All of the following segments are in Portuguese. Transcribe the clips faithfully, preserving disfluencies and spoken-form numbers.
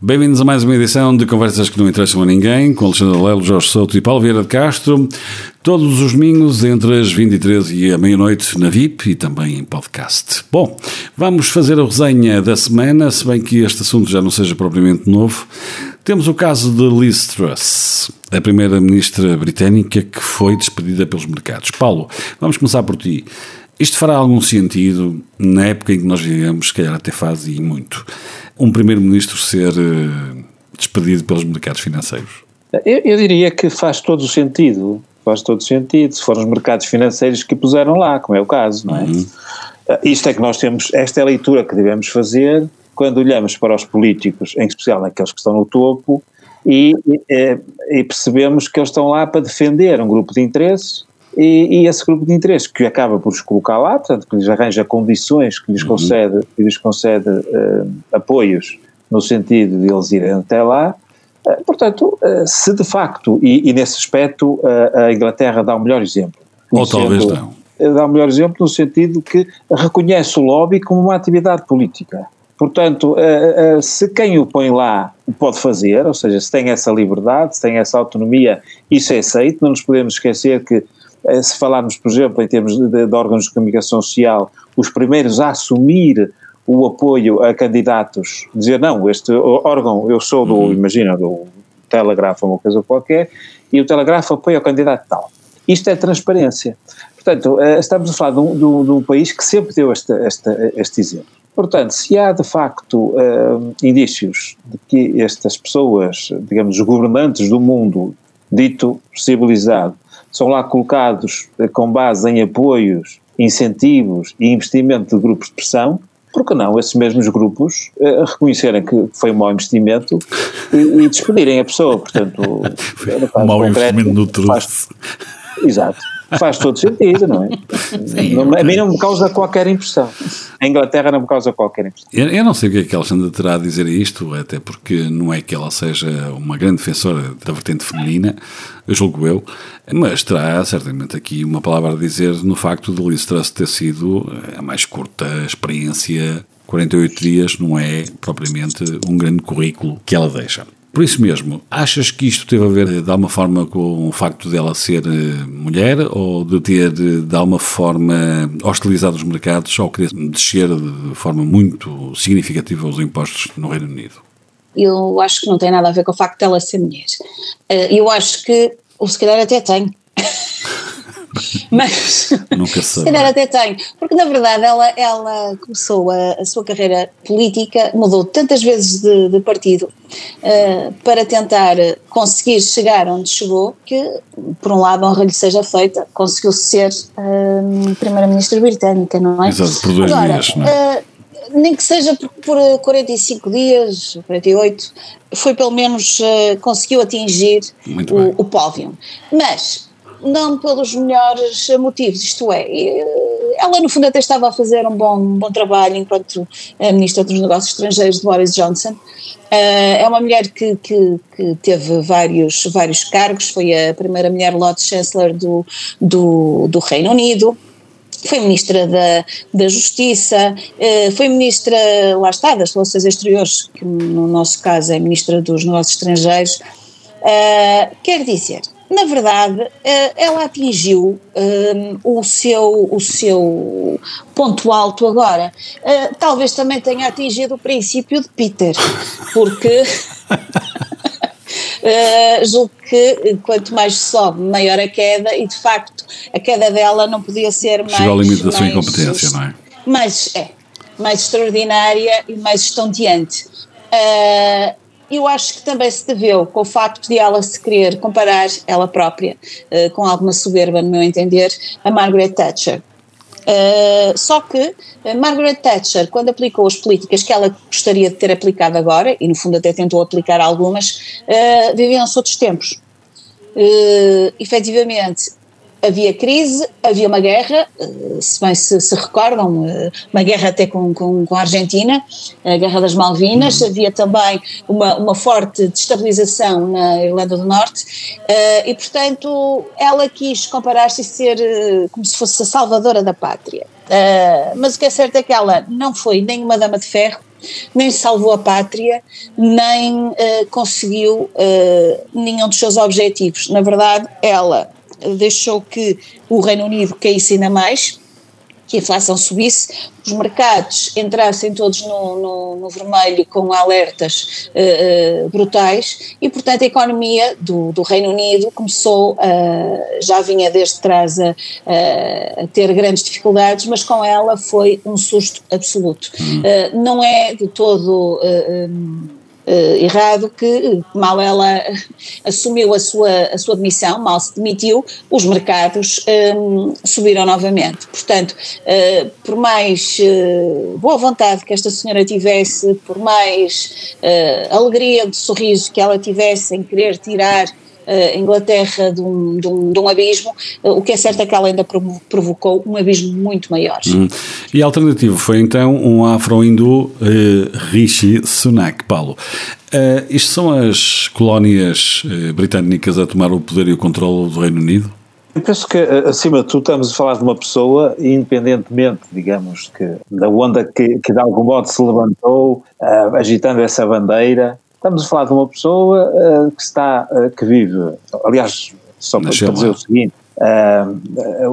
Bem-vindos a mais uma edição de Conversas que não interessam a ninguém, com Alexandre Lelo, Jorge Souto e Paulo Vieira de Castro, todos os domingos entre as vinte e três e a meia-noite na V I P e também em podcast. Bom, vamos fazer a resenha da semana, se bem que este assunto já não seja propriamente novo. Temos o caso de Liz Truss, a primeira-ministra britânica que foi despedida pelos mercados. Paulo, vamos começar por ti. Isto fará algum sentido na época em que nós vivemos, se calhar até faz e muito, um primeiro-ministro ser uh, despedido pelos mercados financeiros? Eu, eu diria que faz todo o sentido, faz todo o sentido, se foram os mercados financeiros que puseram lá, como é o caso, não é? Uhum. Uh, isto é que nós temos, esta é a leitura que devemos fazer quando olhamos para os políticos, em especial aqueles que estão no topo, e, e, e percebemos que eles estão lá para defender um grupo de interesses. E, e esse grupo de interesses que acaba por os colocar lá, portanto, que lhes arranja condições, que lhes uhum. concede, que lhes concede uh, apoios no sentido de eles irem até lá, uh, portanto, uh, se de facto, e, e nesse aspecto uh, a Inglaterra dá o melhor exemplo. Ou talvez não. Dá o melhor exemplo no sentido que reconhece o lobby como uma atividade política. Portanto, uh, uh, se quem o põe lá o pode fazer, ou seja, se tem essa liberdade, se tem essa autonomia, isso é aceito. Não nos podemos esquecer que, se falarmos, por exemplo, em termos de, de órgãos de comunicação social, os primeiros a assumir o apoio a candidatos, dizer não, este órgão, eu sou do, uhum. imagina, do Telegraph ou uma coisa qualquer, e o Telegraph apoia o candidato tal. Isto é transparência. Portanto, estamos a falar de um, de um, de um país que sempre deu este, este, este exemplo. Portanto, se há de facto uh, indícios de que estas pessoas, digamos, os governantes do mundo dito civilizado, são lá colocados com base em apoios, incentivos e investimento de grupos de pressão, por que não esses mesmos grupos uh, reconhecerem que foi um mau investimento e, e despedirem a pessoa, portanto... Um mau investimento no Truss. Exato. Faz todo sentido, não é? Sim, não, a mim não me causa qualquer impressão. A Inglaterra não me causa qualquer impressão. Eu, eu não sei o que é que a Alexandra terá a dizer a isto, até porque não é que ela seja uma grande defensora da vertente feminina, eu julgo eu, mas terá certamente aqui uma palavra a dizer no facto de Liz Truss ter sido a mais curta experiência. quarenta e oito dias não é propriamente um grande currículo que ela deixa. Por isso mesmo, achas que isto teve a ver de alguma forma com o facto dela ser mulher ou de ter de alguma forma hostilizado os mercados ou querer descer de forma muito significativa os impostos no Reino Unido? Eu acho que não tem nada a ver com o facto dela ser mulher. Eu acho que, ou se calhar até tem, mas nunca se calhar até tem, porque na verdade ela, ela começou a, a sua carreira política, mudou tantas vezes de, de partido uh, para tentar conseguir chegar onde chegou, que por um lado honra lhe seja feita, conseguiu ser uh, primeira-ministra britânica, não é? Exato, por dois Agora, dias, não é? Uh, nem que seja por, por quarenta e cinco dias, quarenta e oito, foi pelo menos, uh, conseguiu atingir o, o pódio, mas não pelos melhores motivos, isto é, ela no fundo até estava a fazer um bom, um bom trabalho enquanto a Ministra dos Negócios Estrangeiros de Boris Johnson. É uma mulher que, que, que teve vários, vários cargos, foi a primeira mulher Lord Chancellor do, do, do Reino Unido, foi Ministra da, da Justiça, foi Ministra, lá está, das Relações Exteriores, que no nosso caso é Ministra dos Negócios Estrangeiros. Quer dizer, na verdade, ela atingiu um, o, seu, o seu ponto alto agora. Uh, talvez também tenha atingido o princípio de Peter, porque uh, julgo que quanto mais sobe, maior a queda, e de facto a queda dela não podia ser mais... Chegou ao limite da sua incompetência, não é? Mais, é, mais extraordinária e mais estonteante. Uh, Eu acho que também se deveu com o facto de ela se querer comparar, ela própria, uh, com alguma soberba, no meu entender, a Margaret Thatcher. Uh, só que uh, Margaret Thatcher, quando aplicou as políticas que ela gostaria de ter aplicado agora, e no fundo até tentou aplicar algumas, uh, viviam-se outros tempos. Uh, efetivamente, havia crise, havia uma guerra, se bem se, se recordam, uma guerra até com, com, com a Argentina, a Guerra das Malvinas, uhum. havia também uma, uma forte destabilização na Irlanda do Norte, e portanto ela quis comparar-se e ser como se fosse a salvadora da pátria. Mas o que é certo é que ela não foi nem uma dama de ferro, nem salvou a pátria, nem uh, conseguiu uh, nenhum dos seus objetivos. Na verdade, ela deixou que o Reino Unido caísse ainda mais, que a inflação subisse, os mercados entrassem todos no, no, no vermelho com alertas uh, uh, brutais e, portanto, a economia do, do Reino Unido começou, uh, já vinha desde trás a, a ter grandes dificuldades, mas com ela foi um susto absoluto. Uh, não é de todo... Uh, um, Uh, errado que mal ela assumiu a sua, a sua demissão, mal se demitiu, os mercados um, subiram novamente. Portanto, uh, por mais uh, boa vontade que esta senhora tivesse, por mais uh, alegria de sorriso que ela tivesse em querer tirar a Inglaterra de um, de um, de um abismo, o que é certo é que ela ainda provocou um abismo muito maior. Hum. E a alternativa foi então um afro-hindu, uh, Rishi Sunak. Paulo, uh, isto são as colónias uh, britânicas a tomar o poder e o controle do Reino Unido? Eu penso que, acima de tudo, estamos a falar de uma pessoa, independentemente, digamos, que da onda que, que de algum modo se levantou, uh, agitando essa bandeira. Estamos a falar de uma pessoa uh, que está, uh, que vive, aliás, só para, para dizer o seguinte, uh, uh,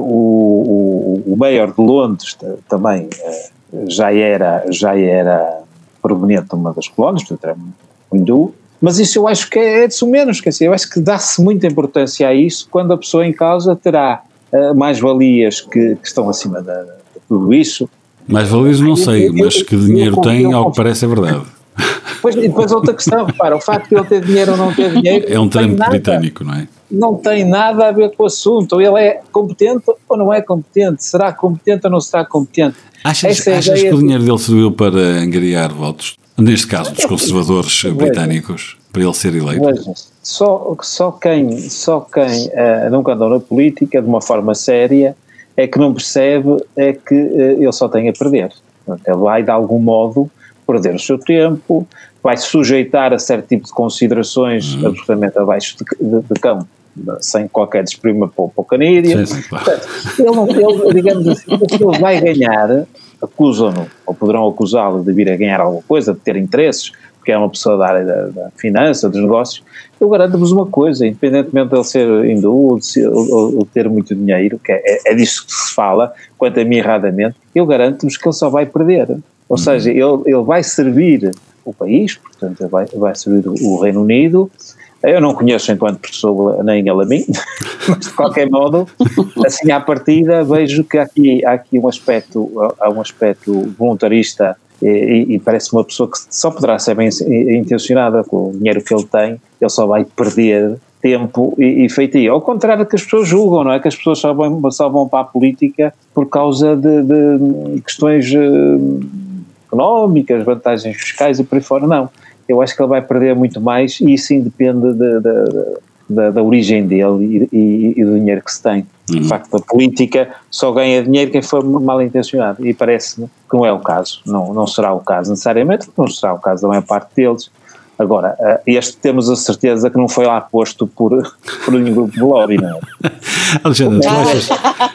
o, o, o Mayor de Londres t- também uh, já era, já era proveniente de uma das colónias, portanto era um hindu, mas isso eu acho que é, é de menos, quer dizer, eu acho que dá-se muita importância a isso quando a pessoa em causa terá uh, mais-valias que, que estão acima de, de tudo isso. Mais-valias não sei, mas que dinheiro tem, ao que parece é verdade. Pois, e depois outra questão, repara, o facto de ele ter dinheiro ou não ter dinheiro... É um trâmite britânico, não é? Não tem nada a ver com o assunto. Ele é competente ou não é competente? Será competente ou não será competente? Achas, é achas que o dinheiro dele serviu para angariar votos? Neste caso, dos conservadores britânicos, para ele ser eleito? Veja, só, só quem, só quem uh, nunca andou na política de uma forma séria é que não percebe é que uh, ele só tem a perder. Portanto, ele vai, de algum modo, perder o seu tempo, vai se sujeitar a certo tipo de considerações hum. absolutamente abaixo de, de, de campo, sem qualquer desprima para o canídeo. Sim, sim, claro. Portanto, ele, ele, digamos assim, ele vai ganhar, acusam-no, ou poderão acusá-lo de vir a ganhar alguma coisa, de ter interesses, porque é uma pessoa da área da, da finança, dos negócios. Eu garanto-vos uma coisa, independentemente de ele ser hindu ou de, ser, ou, ou ter muito dinheiro, que é, é disso que se fala, quanto a mim erradamente, eu garanto-vos que ele só vai perder. Ou seja, ele, ele vai servir o país, portanto, ele vai, vai servir o Reino Unido. Eu não conheço enquanto pessoa nem ele a mim, mas de qualquer modo, assim à partida, vejo que há aqui, há aqui um aspecto, há um aspecto voluntarista e, e parece uma pessoa que só poderá ser bem intencionada com o dinheiro que ele tem, ele só vai perder tempo e, e feitio. Ao contrário do que as pessoas julgam, não é? Que as pessoas só vão, só vão para a política por causa de, de questões uh, económicas, vantagens fiscais e por aí fora. Não. Eu acho que ele vai perder muito mais e isso independe de, de, de, da, da origem dele e, e, e do dinheiro que se tem. Uhum. De facto, a política só ganha dinheiro quem for mal intencionado e parece-me que não é o caso. Não, não será o caso necessariamente, não será o caso da maior parte deles. Agora, este temos a certeza que não foi lá posto por, por nenhum grupo de lobby, não é? Alexandre, tu achas,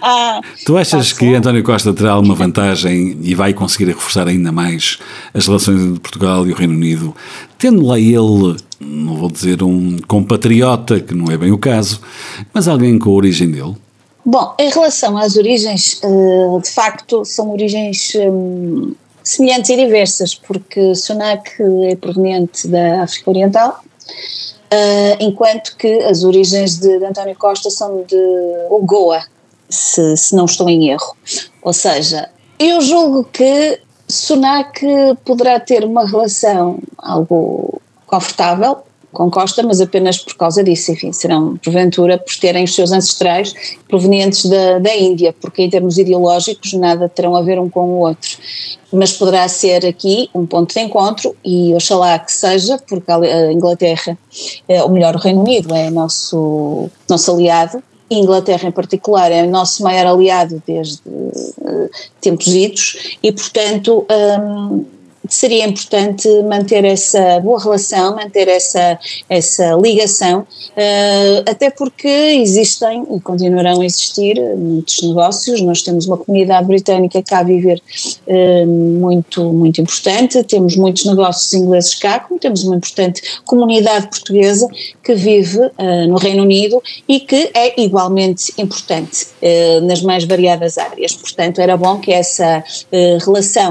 tu achas que António Costa terá alguma vantagem e vai conseguir reforçar ainda mais as relações entre Portugal e o Reino Unido, tendo lá ele, não vou dizer um compatriota, que não é bem o caso, mas alguém com a origem dele? Bom, em relação às origens, de facto, são origens semelhantes e diversas, porque Sunak é proveniente da África Oriental, uh, enquanto que as origens de, de António Costa são de Goa, se, se não estou em erro. Ou seja, eu julgo que Sunak poderá ter uma relação algo confortável com Costa, mas apenas por causa disso, enfim, serão porventura por terem os seus ancestrais provenientes da, da Índia, porque em termos ideológicos nada terão a ver um com o outro, mas poderá ser aqui um ponto de encontro e oxalá que seja, porque a Inglaterra, ou melhor o Reino Unido é nosso, nosso aliado, e a Inglaterra em particular é o nosso maior aliado desde uh, tempos idos e portanto um, seria importante manter essa boa relação, manter essa, essa ligação, uh, até porque existem e continuarão a existir muitos negócios. Nós temos uma comunidade britânica cá a viver uh, muito, muito importante, temos muitos negócios ingleses cá, como temos uma importante comunidade portuguesa que vive uh, no Reino Unido e que é igualmente importante uh, nas mais variadas áreas. Portanto, era bom que essa uh, relação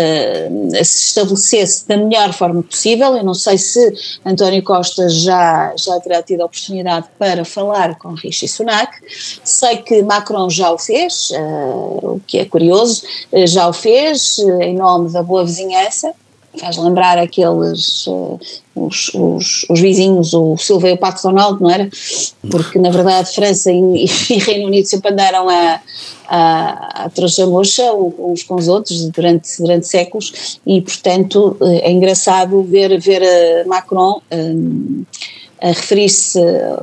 uh, se estabelecesse da melhor forma possível. Eu não sei se António Costa já, já terá tido a oportunidade para falar com Rishi Sunak. Sei que Macron já o fez, uh, o que é curioso, uh, já o fez uh, em nome da boa vizinhança. Faz lembrar aqueles, uh, os, os, os vizinhos, o Silva e o Pato Donald, não era? Porque na verdade França e, e Reino Unido sempre andaram a, a, a trouxa-moxa uns com os outros durante, durante séculos e portanto é engraçado ver, ver Macron um, a referir-se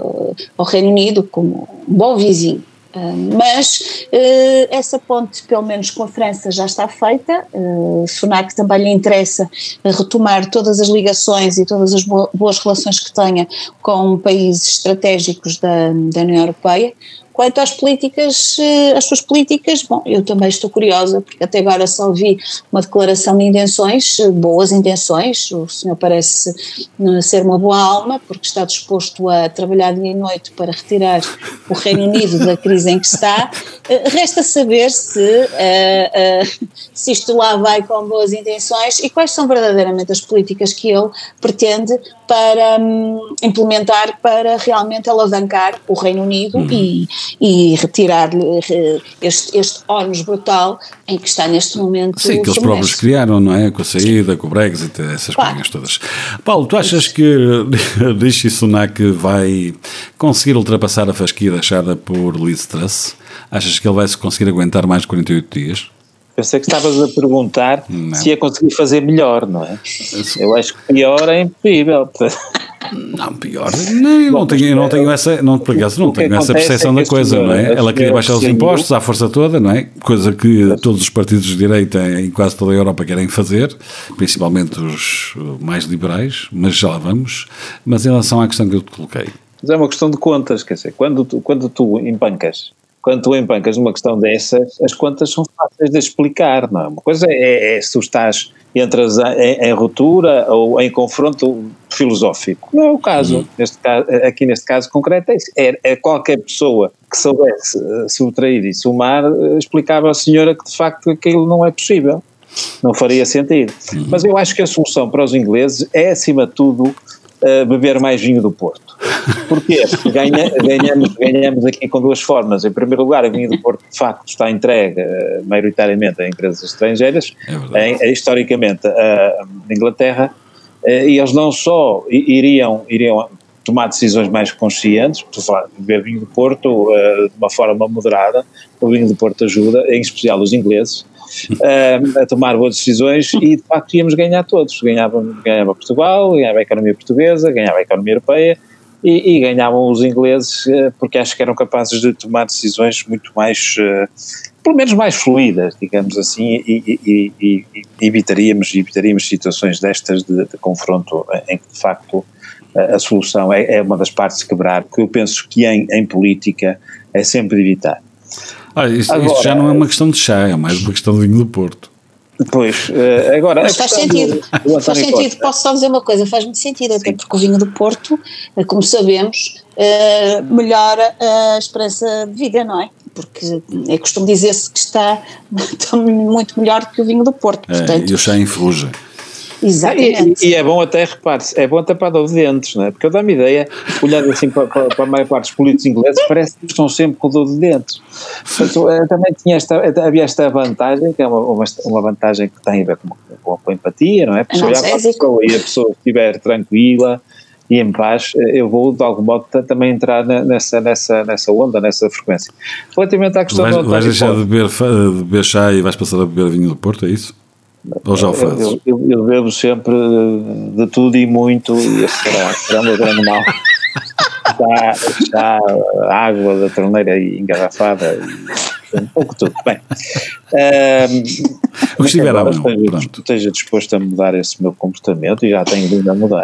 ao Reino Unido como um bom vizinho. Uh, mas uh, essa ponte, pelo menos com a França, já está feita. uh, Sunak também lhe interessa retomar todas as ligações e todas as boas relações que tenha com países estratégicos da, da União Europeia. Quanto às políticas, às suas políticas, bom, eu também estou curiosa, porque até agora só vi uma declaração de intenções, boas intenções. O senhor parece ser uma boa alma, porque está disposto a trabalhar dia e noite para retirar o Reino Unido da crise em que está. Resta saber se, uh, uh, se isto lá vai com boas intenções e quais são verdadeiramente as políticas que ele pretende para um, implementar para realmente alavancar o Reino Unido uhum. e e retirar-lhe este, este ónus brutal em que está neste momento. Sim, que eles próprios criaram, não é? Com a saída, com o Brexit, essas claro. coisas todas. Paulo, tu achas que Rishi Sunak vai conseguir ultrapassar a fasquia deixada por Liz Truss? Achas que ele vai conseguir aguentar mais de quarenta e oito dias? Pensei que estavas a perguntar não. se ia conseguir fazer melhor, não é? Eu acho que pior é impossível. Não, pior. Não, eu não tenho, eu não tenho essa, não, por acaso, não tenho essa percepção da coisa, não é? Ela queria baixar os impostos à força toda, não é? Coisa que todos os partidos de direita em quase toda a Europa querem fazer, principalmente os mais liberais, mas já lá vamos. Mas em relação à questão que eu te coloquei. Mas é uma questão de contas, quer dizer, quando tu, quando tu empancas, quando tu empancas numa questão dessas, as contas são fáceis de explicar, não é? Uma coisa é, é se tu estás, entras em, em ruptura ou em confronto filosófico. Não é o caso. Uhum. Neste caso aqui neste caso concreto, é, é qualquer pessoa que soubesse subtrair e somar, explicava à senhora que de facto aquilo não é possível. Não faria sentido. Uhum. Mas eu acho que a solução para os ingleses é, acima de tudo, uh, beber mais vinho do Porto. Porquê? Porque ganha, ganhamos, ganhamos aqui com duas formas. Em primeiro lugar, o vinho do Porto de facto está entregue uh, maioritariamente a empresas estrangeiras, é em, historicamente a Inglaterra, uh, e eles não só iriam, iriam tomar decisões mais conscientes, por falar, beber vinho do Porto uh, de uma forma moderada. O vinho do Porto ajuda, em especial os ingleses, uh, a tomar boas decisões e de facto íamos ganhar todos. Ganhava, ganhava Portugal, ganhava a economia portuguesa, ganhava a economia europeia. E, e ganhavam os ingleses porque acho que eram capazes de tomar decisões muito mais, pelo menos mais fluidas, digamos assim, e, e, e, e evitaríamos, evitaríamos situações destas de, de confronto em que de facto a, a solução é, é uma das partes de quebrar, que eu penso que em, em política é sempre de evitar. Ah, isto, Agora, isto já não é uma questão de chá, é mais uma questão de vinho do Porto. Pois, agora... Mas faz sentido, do, do faz sentido, posso só dizer uma coisa, faz muito sentido, até porque o vinho do Porto, como sabemos, melhora a esperança de vida, não é? Porque é costume dizer-se que está, está muito melhor do que o vinho do Porto, portanto... É, e o chá enferruja. Exatamente. E, e é bom até, repare-se, é bom até para a dor de dentes, não é? Porque eu dou-me ideia, olhando assim para, para, para a maior parte dos políticos ingleses, parece que estão sempre com dor de dentes. Portanto, também tinha esta, havia esta vantagem, que é uma, uma, uma vantagem que tem a ver com, com, com a empatia, não é? Porque se olhar para a pessoa e a pessoa estiver tranquila e em paz, eu vou de algum modo também entrar nessa, nessa, nessa onda, nessa frequência. Relativamente à questão... Vais, do vais deixar de beber, de beber chá e vais passar a beber vinho do Porto, é isso? Ou já o fazes? Eu, eu, eu bebo sempre de tudo e muito, e esse será, será o meu grande mal. Chá, chá, água da torneira engarrafada um pouco tudo. Bem, uh, o que estiver à mão, esteja, esteja disposto a mudar esse meu comportamento e já tenho vindo a mudar.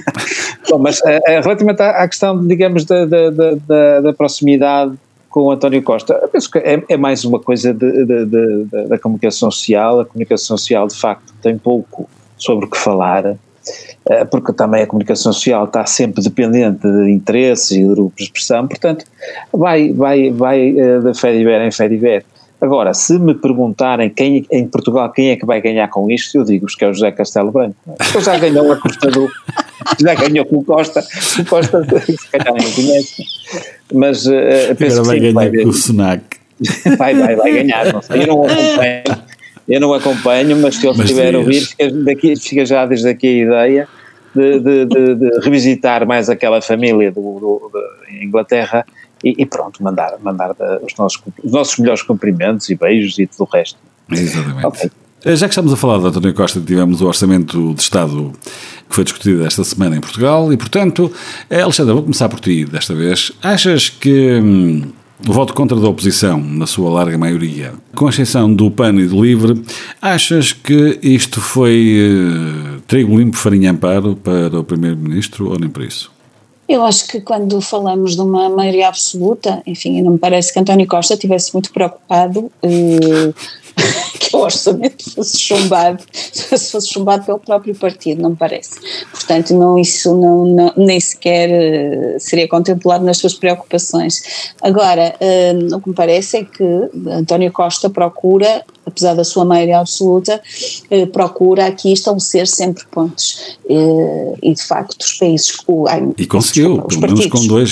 Bom, mas uh, relativamente à, à questão, digamos, da, da, da, da proximidade com o António Costa, eu penso que é, é mais uma coisa de, de, de, de, da comunicação social. A comunicação social, de facto, tem pouco sobre o que falar, porque também a comunicação social está sempre dependente de interesses e de grupos de expressão, portanto vai, vai, vai de fé de ver em fé de ver. Agora, se me perguntarem quem, em Portugal quem é que vai ganhar com isto, eu digo-vos que é o José Castelo Branco. Ele já ganhou a Costa do... já ganhou com o Costa, o Costa se calhar não conhece, mas uh, penso agora que vai sim, ganhar com o Sunac. Vai, vai, vai ganhar, não sei, eu não acompanho. Eu não acompanho, mas se ele estiver a ouvir, fica, daqui, fica já desde aqui a ideia de, de, de, de revisitar mais aquela família do, do, de Inglaterra e, e pronto, mandar, mandar os nossos, os nossos melhores cumprimentos e beijos e tudo o resto. Exatamente. Okay. Já que estamos a falar de António Costa, tivemos o Orçamento de Estado que foi discutido esta semana em Portugal e, portanto, Alexandre, vou começar por ti desta vez. Achas que... Hum, o voto contra da oposição, na sua larga maioria, com exceção do P A N e do LIVRE, achas que isto foi uh, trigo limpo, farinha amparo para o Primeiro-Ministro ou nem por isso? Eu acho que quando falamos de uma maioria absoluta, enfim, não me parece que António Costa estivesse muito preocupado uh, que o orçamento fosse chumbado, se fosse chumbado pelo próprio partido, não me parece. Portanto, não, isso não, não, nem sequer uh, seria contemplado nas suas preocupações. Agora, uh, o que me parece é que António Costa procura, apesar da sua maioria absoluta, uh, procura aqui estabelecer sempre pontos. Uh, e, de facto, os países... Uh, ai, e conseguiu, pelo menos com dois.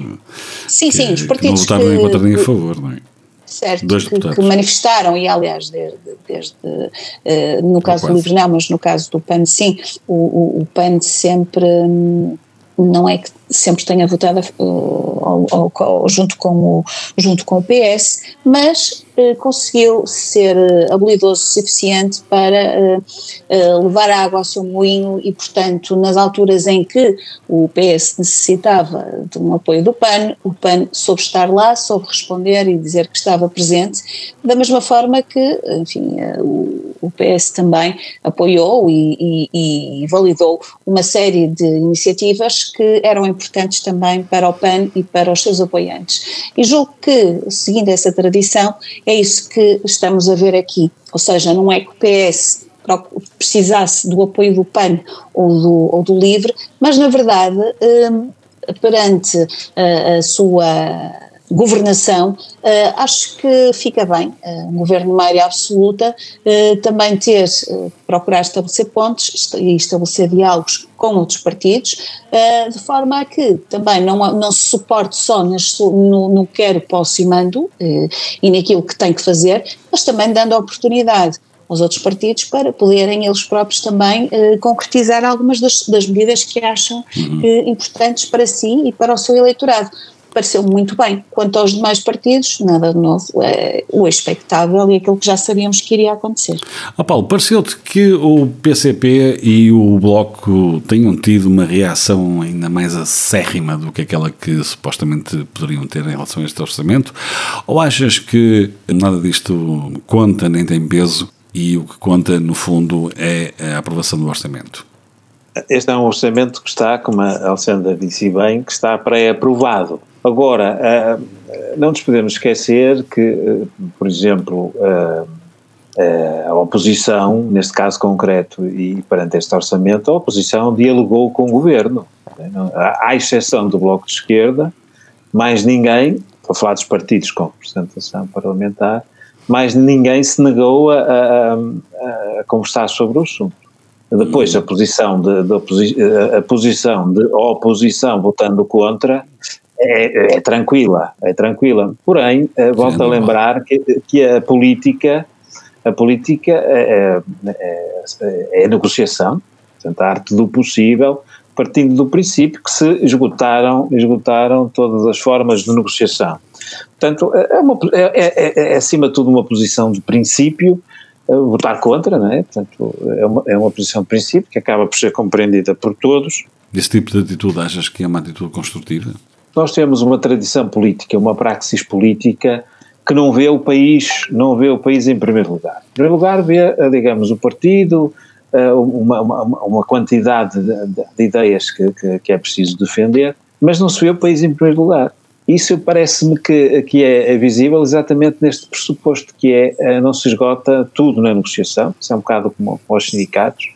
Sim, que, sim, os partidos que não votaram nem contra nem a favor, não é? Certo, que, que manifestaram, e aliás, desde, desde uh, no caso do LIVRE não, mas no caso do P A N sim, o, o, o P A N sempre, um, não é que sempre tenha votado uh, ao, ao, ao, junto, com o, junto com o P S, mas uh, conseguiu ser uh, habilidoso o suficiente para uh, uh, levar a água ao seu moinho e, portanto, nas alturas em que o P S necessitava de um apoio do P A N, o P A N soube estar lá, soube responder e dizer que estava presente, da mesma forma que, enfim, uh, o, o P S também apoiou e, e, e validou uma série de iniciativas que eram importantes também para o P A N e para os seus apoiantes. E julgo que, seguindo essa tradição, é isso que estamos a ver aqui, ou seja, não é que o P S precisasse do apoio do P A N ou do, ou do LIVRE, mas na verdade, um, perante a, a sua governação, uh, acho que fica bem, uh, um governo de maioria absoluta, uh, também ter, uh, procurar estabelecer pontos e estabelecer diálogos com outros partidos, uh, de forma a que também não, não se suporte só nas, no, no quero, posso e mando, uh, e naquilo que tem que fazer, mas também dando a oportunidade aos outros partidos para poderem eles próprios também uh, concretizar algumas das, das medidas que acham uhum. uh, importantes para si e para o seu eleitorado. Pareceu muito bem. Quanto aos demais partidos, nada de novo, é o expectável e aquilo que já sabíamos que iria acontecer. Ah, Paulo, pareceu-te que o P C P e o Bloco tenham tido uma reação ainda mais acérrima do que aquela que supostamente poderiam ter em relação a este orçamento? Ou achas que nada disto conta nem tem peso e o que conta, no fundo, é a aprovação do orçamento? Este é um orçamento que está, como a Alexandra disse bem, que está pré-aprovado. Agora, não nos podemos esquecer que, por exemplo, a oposição, neste caso concreto e perante este orçamento, a oposição dialogou com o governo. À exceção do Bloco de Esquerda, mais ninguém, para falar dos partidos com representação parlamentar, mais ninguém se negou a, a, a conversar sobre o assunto. Depois, a posição de, de, oposi a posição de oposição votando contra é, é tranquila, é tranquila. Porém, volto a lembrar que, que a política, a política é, é, é negociação, portanto, a arte do possível, partindo do princípio que se esgotaram, esgotaram todas as formas de negociação. Portanto, é, uma, é, é, é acima de tudo uma posição de princípio. Votar contra, não é? Portanto, é uma, é uma posição de princípio que acaba por ser compreendida por todos. Esse tipo de atitude achas que é uma atitude construtiva? Nós temos uma tradição política, uma praxis política que não vê o país, não vê o país em primeiro lugar. Em primeiro lugar vê, digamos, o partido, uma, uma, uma quantidade de, de, de ideias que, que, que é preciso defender, mas não se vê o país em primeiro lugar. Isso parece-me que, que é, é visível exatamente neste pressuposto, que é, não se esgota tudo na negociação, isso é um bocado como, como os sindicatos,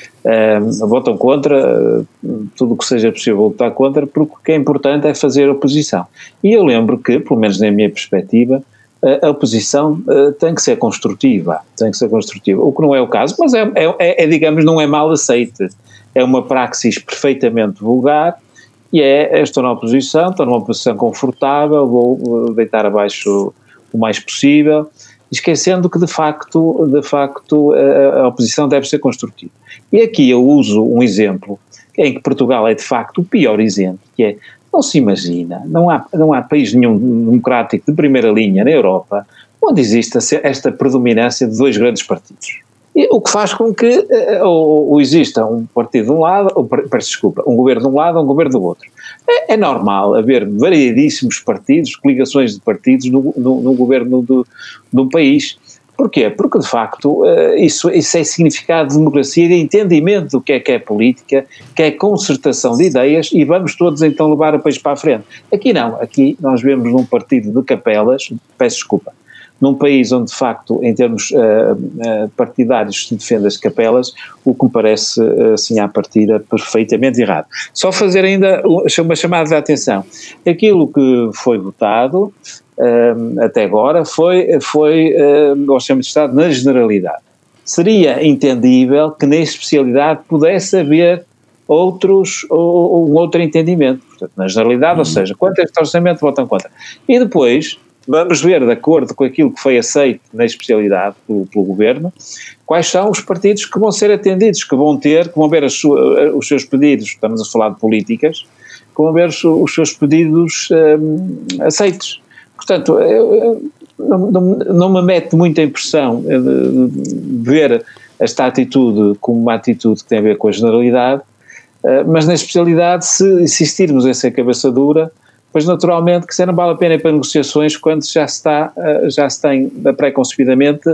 um, votam contra tudo o que seja possível votar contra, porque o que é importante é fazer oposição. E eu lembro que, pelo menos na minha perspectiva, a oposição uh, tem que ser construtiva, tem que ser construtiva, o que não é o caso, mas é, é, é digamos, não é mal aceite, é uma praxis perfeitamente vulgar, e é, é, estou na oposição, estou numa posição confortável, vou deitar abaixo o mais possível, esquecendo que de facto, de facto a, a oposição deve ser construtiva. E aqui eu uso um exemplo, em que Portugal é de facto o pior exemplo, que é, não se imagina, não há, não há país nenhum democrático de primeira linha na Europa onde existe esta predominância de dois grandes partidos. E o que faz com que ou, ou exista um partido de um lado, ou, peço desculpa, um governo de um lado ou um governo do outro. É, é normal haver variedíssimos partidos, coligações de partidos no, no, no governo do, do país. Porquê? Porque de facto isso, isso é significado de democracia e de entendimento do que é que é política, que é concertação de ideias, e vamos todos então levar o país para a frente. Aqui não, aqui nós vemos um partido de capelas, peço desculpa, num país onde de facto em termos uh, uh, partidários se defende as capelas, o que me parece assim à partida perfeitamente errado. Só fazer ainda uma chamada de atenção, aquilo que foi votado uh, até agora foi, foi uh, o Orçamento de Estado na generalidade. Seria entendível que na especialidade pudesse haver outros, ou, um outro entendimento, portanto na generalidade, uhum. Ou seja, quanto a este orçamento votam contra. E depois vamos ver, de acordo com aquilo que foi aceito na especialidade pelo, pelo Governo, quais são os partidos que vão ser atendidos, que vão ter, que vão ver as sua, os seus pedidos, estamos a falar de políticas, que vão ver os, os seus pedidos um, aceitos. Portanto, eu, eu, não, não, não me mete muita impressão de, de ver esta atitude como uma atitude que tem a ver com a generalidade, uh, mas na especialidade, se insistirmos em ser cabeça dura, pois naturalmente que se não vale a pena ir para negociações quando já se, está, já se tem pré-concebidamente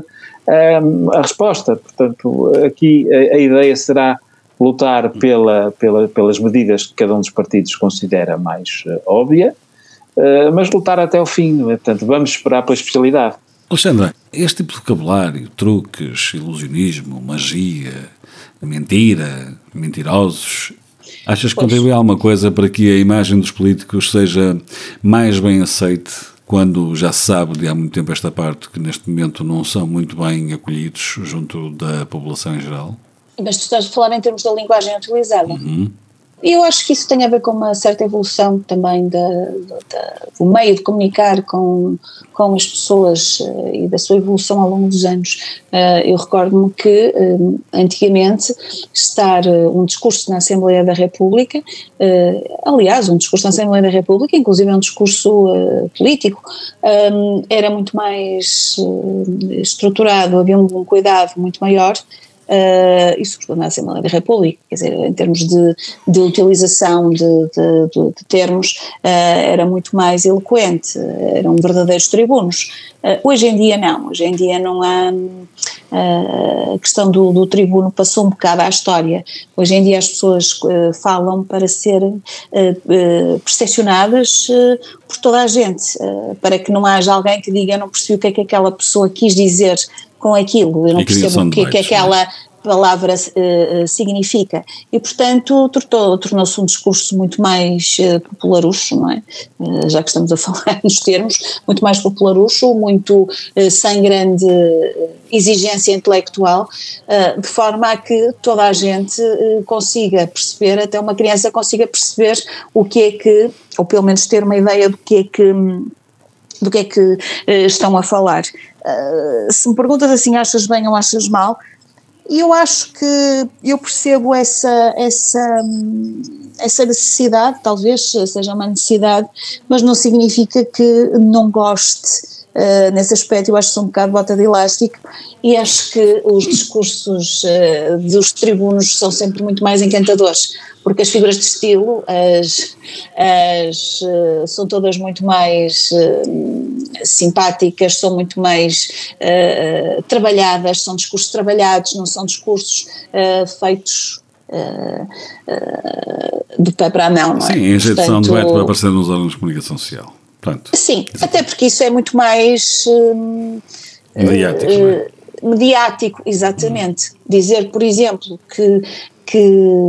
a resposta. Portanto, aqui a, a ideia será lutar pela, pela, pelas medidas que cada um dos partidos considera mais óbvia, mas lutar até ao fim, não é? Portanto, vamos esperar pela especialidade. Alexandra, este tipo de vocabulário, truques, ilusionismo, magia, mentira, mentirosos, achas que contribui alguma coisa para que a imagem dos políticos seja mais bem aceite quando já se sabe de há muito tempo esta parte que neste momento não são muito bem acolhidos junto da população em geral? Mas tu estás a falar em termos da linguagem utilizada. Uhum. Eu acho que isso tem a ver com uma certa evolução também da, da, do meio de comunicar com, com as pessoas uh, e da sua evolução ao longo dos anos. Uh, eu recordo-me que uh, antigamente estar uh, um discurso na Assembleia da República, uh, aliás um discurso na Assembleia da República, inclusive um discurso uh, político, um, era muito mais uh, estruturado, havia um, um cuidado muito maior. Uh, e sobretudo na Assembleia da República, quer dizer, em termos de, de utilização de, de, de, de termos, uh, era muito mais eloquente, eram verdadeiros tribunos. Uh, hoje em dia não, hoje em dia não há, uh, a questão do, do tribuno passou um bocado à história. Hoje em dia as pessoas uh, falam para serem uh, uh, percepcionadas uh, por toda a gente, uh, para que não haja alguém que diga, eu não percebi o que é que aquela pessoa quis dizer com aquilo, eu não percebo o que é que aquela palavra uh, significa, e portanto tornou-se um discurso muito mais uh, popularucho, não é? Uh, já que estamos a falar nos termos, muito mais popularucho, muito uh, sem grande exigência intelectual, uh, de forma a que toda a gente uh, consiga perceber, até uma criança consiga perceber o que é que, ou pelo menos ter uma ideia do que é que do que é que uh, estão a falar. Uh, se me perguntas assim, achas bem ou achas mal, eu acho que eu percebo essa, essa, essa necessidade, talvez seja uma necessidade, mas não significa que não goste uh, nesse aspecto eu acho que sou um bocado bota de elástico, e acho que os discursos uh, dos tribunos são sempre muito mais encantadores, porque as figuras de estilo as, as, uh, são todas muito mais uh, simpáticas, são muito mais uh, trabalhadas, são discursos trabalhados, não são discursos uh, feitos Uh, uh, do pé para a mão, não é? Sim, a injeção de vai aparecer nos órgãos de comunicação social. Portanto, sim, até porque isso é muito mais uh, mediático, uh, não é? Mediático, exatamente. Hum. Dizer, por exemplo, que, que,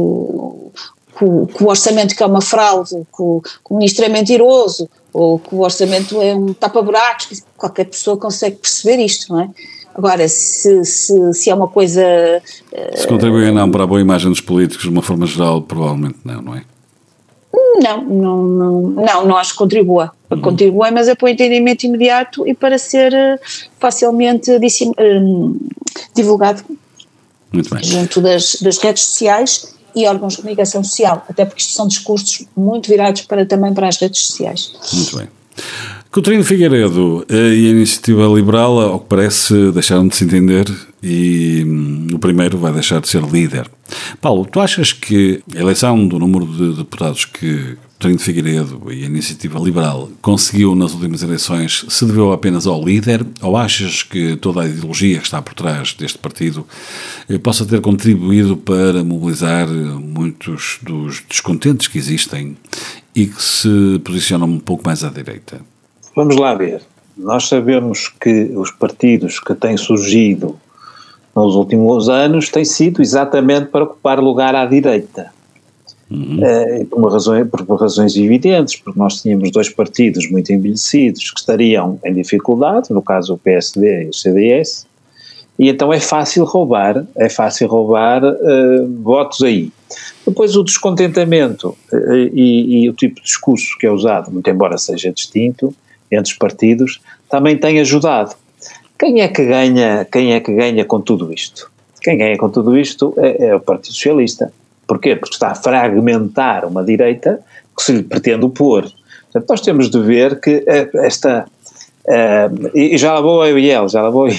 que, o, que o orçamento que é uma fraude, que o, que o ministro é mentiroso, ou que o orçamento é um tapa-buracos, qualquer pessoa consegue perceber isto, não é? Agora, se, se, se é uma coisa... Uh, se contribui ou não para a boa imagem dos políticos, de uma forma geral, provavelmente não, não é? Não, não, não, não, não acho que contribua. Uhum. Contribui, mas é para o entendimento imediato e para ser uh, facilmente dissim, uh, divulgado. Muito bem. Junto das, das redes sociais e órgãos de comunicação social, até porque isto são discursos muito virados para, também para as redes sociais. Muito bem. Coutinho Figueiredo e a Iniciativa Liberal, ao que parece, deixaram de se entender e hum, o primeiro vai deixar de ser líder. Paulo, tu achas que a eleição do número de deputados que Coutinho Figueiredo e a Iniciativa Liberal conseguiu nas últimas eleições se deveu apenas ao líder, ou achas que toda a ideologia que está por trás deste partido possa ter contribuído para mobilizar muitos dos descontentes que existem e que se posicionam um pouco mais à direita? Vamos lá ver. Nós sabemos que os partidos que têm surgido nos últimos anos têm sido exatamente para ocupar lugar à direita. Uhum. Uh, por, uma razão, por razões evidentes, porque nós tínhamos dois partidos muito envelhecidos que estariam em dificuldade, no caso o P S D e o C D S, e então é fácil roubar, é fácil roubar uh, votos aí. Depois o descontentamento uh, e, e o tipo de discurso que é usado, muito embora seja distinto, entre os partidos, também tem ajudado. Quem é que ganha, quem é que ganha com tudo isto? Quem ganha com tudo isto é, é o Partido Socialista. Porquê? Porque está a fragmentar uma direita que se lhe pretende opor. Portanto, nós temos de ver que esta... Uh, e já lá vou eu e ele, já lá vou eu.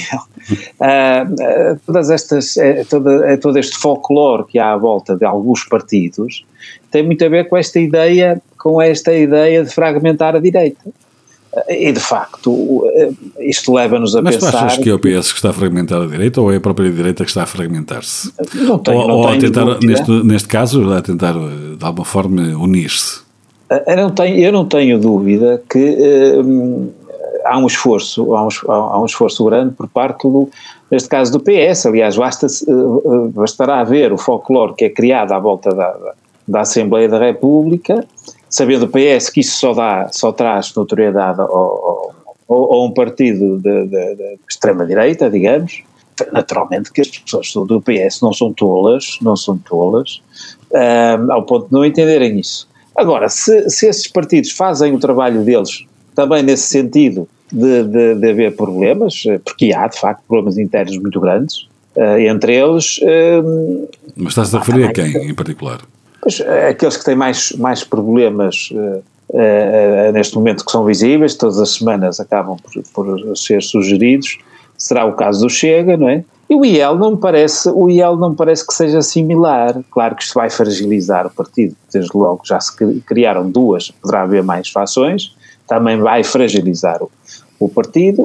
Uh, uh, todas estas, uh, toda, uh, todo este folclore que há à volta de alguns partidos tem muito a ver com esta ideia, com esta ideia de fragmentar a direita. E de facto isto leva-nos a Mas pensar... Mas tu achas que é o P S que está a fragmentar a direita ou é a própria direita que está a fragmentar-se? Não tenho, ou não ou tenho a tentar, dúvida. neste, neste caso, a tentar de alguma forma unir-se? Eu não tenho, eu não tenho dúvida que hum, há um esforço, há um, há um esforço grande por parte do, neste caso do P S, aliás basta, bastará ver o folclore que é criado à volta da, da Assembleia da República, sabendo o P S que isso só, dá, só traz notoriedade ao, ao, ao um partido de, de, de extrema-direita, digamos. Naturalmente que as pessoas do P S não são tolas, não são tolas, um, ao ponto de não entenderem isso. Agora, se, se esses partidos fazem o trabalho deles também nesse sentido de, de, de haver problemas, porque há, de facto, problemas internos muito grandes, uh, entre eles... Uh, Mas estás a referir a quem, em particular? Pois, aqueles que têm mais, mais problemas uh, uh, neste momento que são visíveis, todas as semanas acabam por, por ser sugeridos, será o caso do Chega, não é? E o I L não me parece, o I L não me parece que seja similar. Claro que isto vai fragilizar o partido, desde logo já se criaram duas, poderá haver mais fações, também vai fragilizar o, o partido.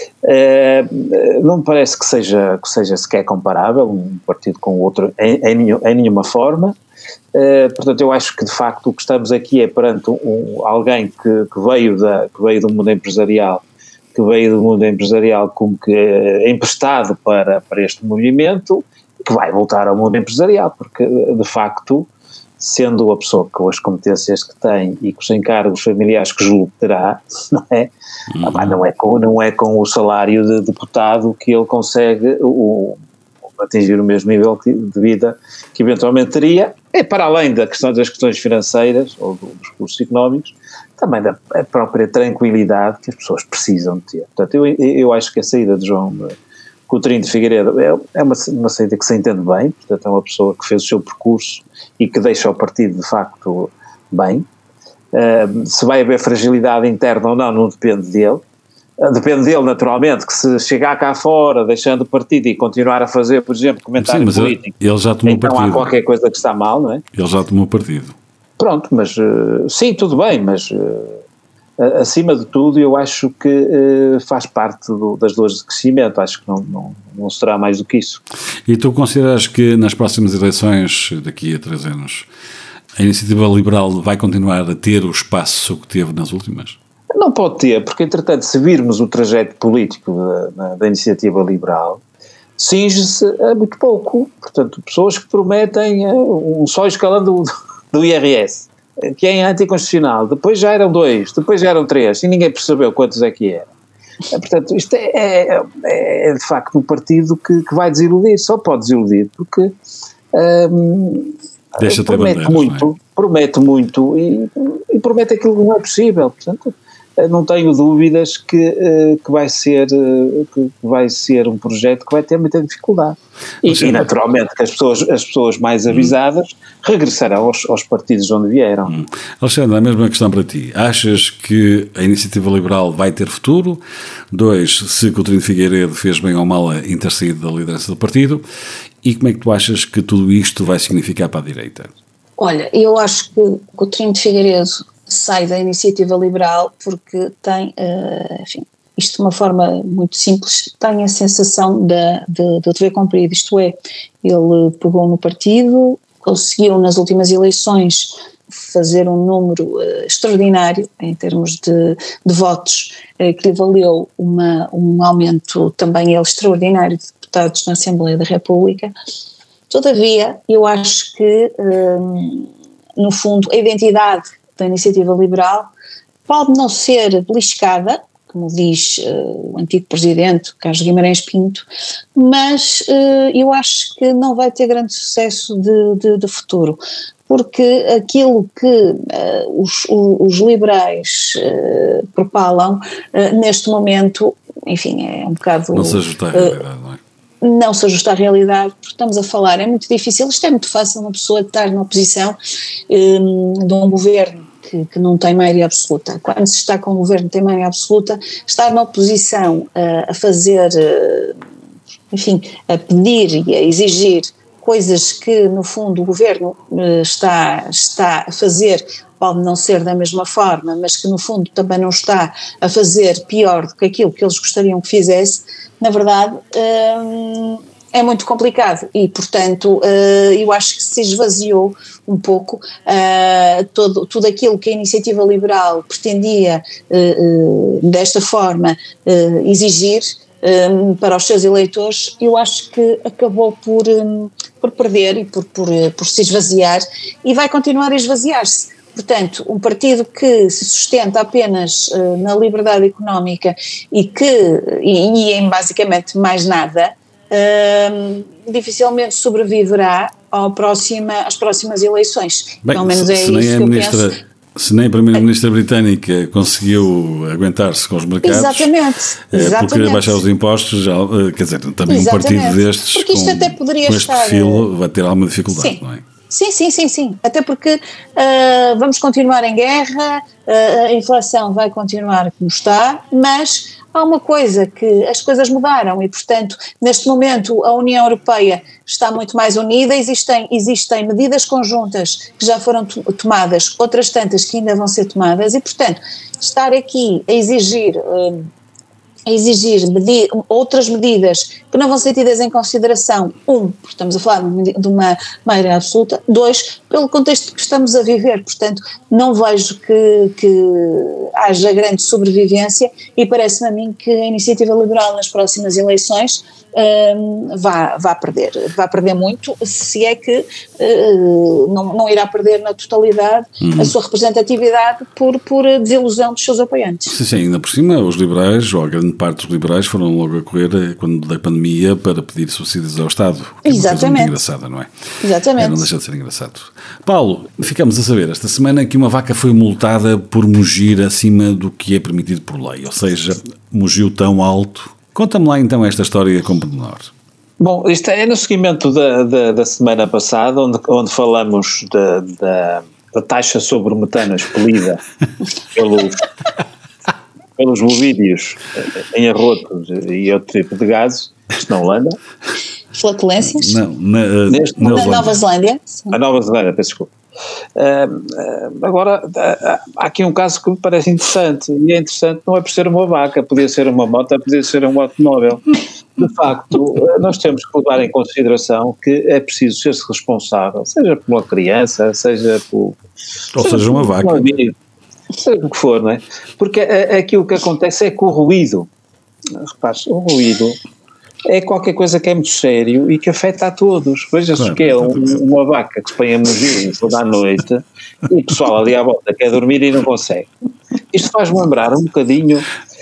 Uh, não me parece que seja, que seja sequer comparável um partido com o outro em, em, em nenhuma forma. Uh, portanto, eu acho que de facto o que estamos aqui é perante um, alguém que, que, veio da, que veio do mundo empresarial, que veio do mundo empresarial como que é emprestado para, para este movimento, que vai voltar ao mundo empresarial, porque de facto, sendo a pessoa com as competências que tem e com os encargos familiares que julgo que terá, não é? Uhum. Ah, não é com, não é com o salário de deputado que ele consegue o, atingir o mesmo nível de vida que eventualmente teria, é para além da questão, das questões financeiras ou dos recursos económicos, também da própria tranquilidade que as pessoas precisam de ter. Portanto, eu, eu acho que a saída de João Coutinho de Figueiredo é, é uma, uma saída que se entende bem, portanto é uma pessoa que fez o seu percurso e que deixa o partido de facto bem. Uh, se vai haver fragilidade interna ou não, não depende dele. Depende dele, naturalmente, que se chegar cá fora, deixando o partido e continuar a fazer, por exemplo, comentário Sim, político, ele, ele já tomou então partido. Há qualquer coisa que está mal, não é? Ele já tomou partido. Pronto, mas uh, sim, tudo bem, mas uh, acima de tudo eu acho que uh, faz parte do, das dores de crescimento, acho que não, não, não será mais do que isso. E tu consideras que nas próximas eleições, daqui a três anos, a Iniciativa Liberal vai continuar a ter o espaço que teve nas últimas? Não pode ter, porque entretanto se virmos o trajeto político da, da Iniciativa Liberal, cinge-se a muito pouco, portanto pessoas que prometem um só escalão do, do I R S, que é anticonstitucional, depois já eram dois, depois já eram três, e ninguém percebeu quantos é que eram. Portanto, isto é, é, é de facto um partido que, que vai desiludir, só pode desiludir, porque hum, promete muito, é? promete muito e, e promete aquilo que não é possível, portanto não tenho dúvidas que, que, vai ser, que vai ser um projeto que vai ter muita dificuldade. E, e naturalmente que as pessoas, as pessoas mais avisadas hum. regressarão aos, aos partidos onde vieram. Hum. Alexandre, a mesma questão para ti. Achas que a Iniciativa Liberal vai ter futuro? Dois, se Coutinho de Figueiredo fez bem ou mal a ter saído da liderança do partido? E como é que tu achas que tudo isto vai significar para a direita? Olha, eu acho que Coutinho de Figueiredo sai da Iniciativa Liberal porque tem, uh, enfim, isto de uma forma muito simples, tem a sensação de, de, de dever cumprido, isto é, ele pegou no partido, conseguiu nas últimas eleições fazer um número uh, extraordinário em termos de, de votos, uh, que lhe valeu uma, um aumento também ele extraordinário de deputados na Assembleia da República. Todavia, eu acho que, uh, no fundo, a identidade da Iniciativa Liberal pode não ser beliscada, como diz uh, o antigo presidente Carlos Guimarães Pinto, mas uh, eu acho que não vai ter grande sucesso de, de, de futuro, porque aquilo que uh, os, os liberais uh, propalam uh, neste momento, enfim, é um bocado... Não se ajusta à realidade, não é? Não se ajusta à realidade, porque estamos a falar, é muito difícil, isto é muito fácil uma pessoa estar na oposição um, de um governo que, que não tem maioria absoluta. Quando se está com um governo que tem maioria absoluta, estar na oposição uh, a fazer, uh, enfim, a pedir e a exigir coisas que no fundo o governo uh, está, está a fazer, pode não ser da mesma forma, mas que no fundo também não está a fazer pior do que aquilo que eles gostariam que fizesse, na verdade hum, é muito complicado e portanto uh, eu acho que se esvaziou um pouco uh, todo, tudo aquilo que a Iniciativa Liberal pretendia uh, uh, desta forma uh, exigir um, para os seus eleitores, eu acho que acabou por, um, por perder e por, por, por se esvaziar e vai continuar a esvaziar-se. Portanto, um partido que se sustenta apenas uh, na liberdade económica e que, e, e em basicamente mais nada, uh, dificilmente sobreviverá ao próxima, às próximas eleições. Bem, pelo menos se, é se isso nem que a eu ministra, penso. Se nem a Primeira-Ministra britânica conseguiu aguentar-se com os mercados, exatamente, exatamente. porque baixar os impostos, já, quer dizer, também exatamente. Um partido destes porque isto com, até poderia com este estar, perfil vai ter alguma dificuldade, sim. não é? Sim, sim, sim, sim, até porque uh, vamos continuar em guerra, uh, a inflação vai continuar como está, mas há uma coisa que as coisas mudaram e, portanto, neste momento a União Europeia está muito mais unida, existem, existem medidas conjuntas que já foram tomadas, outras tantas que ainda vão ser tomadas e, portanto, estar aqui a exigir... Uh, a exigir medi- outras medidas que não vão ser tidas em consideração, um, porque estamos a falar de uma maioria absoluta, dois, pelo contexto que estamos a viver, portanto não vejo que, que haja grande sobrevivência e parece-me a mim que a Iniciativa Liberal nas próximas eleições um, vá, vá perder, vá perder muito, se é que uh, não, não irá perder na totalidade uhum. a sua representatividade por, por desilusão dos seus apoiantes. Sim, sim, ainda por cima os liberais, ou a grande parte dos liberais foram logo a correr quando da pandemia para pedir subsídios ao Estado. Que Exatamente. É uma coisa muito engraçada, não é? Exatamente. É, não deixa de ser engraçado. Paulo, ficamos a saber esta semana que uma vaca foi multada por mugir acima do que é permitido por lei, ou seja, mugiu tão alto. Conta-me lá então esta história com pormenor. Bom, isto é no seguimento da, da, da semana passada, onde, onde falamos da, da, da taxa sobre o metano expelida pelos, pelos bovídeos em arrotos e outro tipo de gases, isto na Holanda. Flatulências? Não, na, uh, Neste, na, na Nova Zelândia. A Nova Zelândia, peço desculpa. Uh, uh, agora, uh, há aqui um caso que me parece interessante, e é interessante não é por ser uma vaca, podia ser uma moto, podia ser um automóvel. De facto, nós temos que levar em consideração que é preciso ser-se responsável, seja por uma criança, seja por... Ou seja, seja uma vaca. Amigo, seja o que for, não é? Porque aquilo que acontece é que o ruído, repare, o ruído é qualquer coisa que é muito sério e que afeta a todos. Veja-se claro, que é um, uma vaca que se põe a mugir toda a noite e o pessoal ali à volta quer dormir e não consegue. Isto faz-me lembrar um bocadinho